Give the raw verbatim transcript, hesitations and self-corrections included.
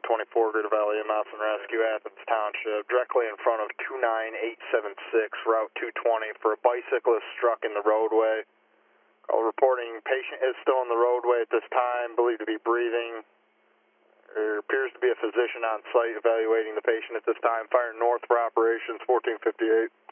twenty-four, Greater Valley Ambulance and Rescue, Athens Township, directly in front of two nine eight seven six, Route two twenty, for a bicyclist struck in the roadway. Call reporting patient is still in the roadway at this time, believed to be breathing. There appears to be a physician on site evaluating the patient at this time. Fire north for operations, fourteen fifty-eight.